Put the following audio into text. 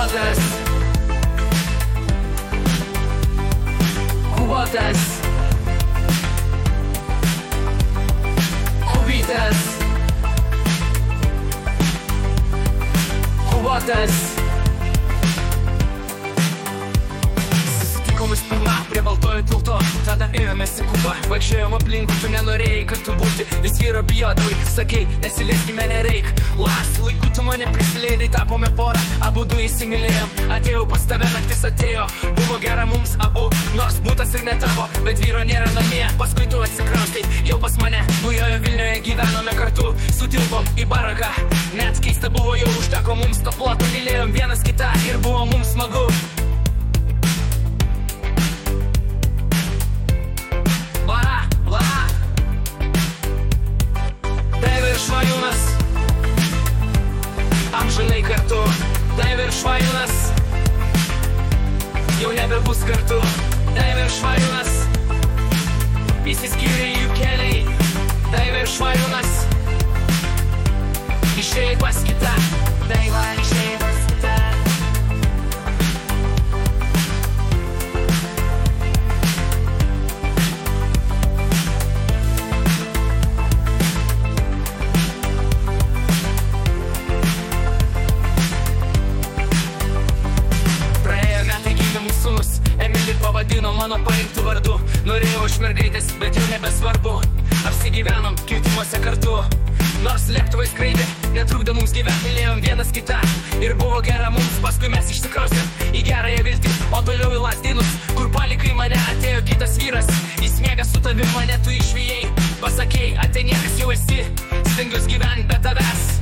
Kuotas. Kuotas. Kuvytas. Kuotas. Susitikom pirmą prie baltojo tilto, tada ėjomės į Kubą. Vaikščiojom aplinkui, tu nenorėjai kartu būti, vis vyro bijodavai, sakei, nesilieskime nereik. Laiku tu mane prisileidai, tapome porą, abudu įsimylėjom. Atėjau pas tave, naktis atėjo, buvo gera mums abu, nors būtas ir ne tavo, bet vyro nėra namie. Paskui tu atsikraustai, jau pas mane, Naujojo Vilnioje gyvenome kartu, sutilpom į baraką. Net keista buvo, jau užteko mums to ploto, mylėjom vienas kitą ir buvo mums smagu. Švajūnas, amžinai kartu. Daiva ir Švajūnas, jau nebebus kartu. Daiva ir Švajūnas, išsiskyrė jų keliai. Daiva ir Švajūnas, išėjai pas kitą. Daiva išėjai pas kitą. Pavadino mano paimtų vardu. Norėjau iš mergaitės, bet jau nebesvarbu. Apsigyvenom kirtimuose kartu. Nors lėktuvai skraidė, netrukdė mums gyventi. Mylėjom vienas kitą ir buvo gera mums. Paskui mes išsikraustėm į gerąją viltį, o toliau į Lazdynus, kur palikai mane. Atėjo kitas vyras, jis miega su tavim, mane tu išvijai. Pasakei, atei niekas jau esi, stengiuos gyventi be tavęs.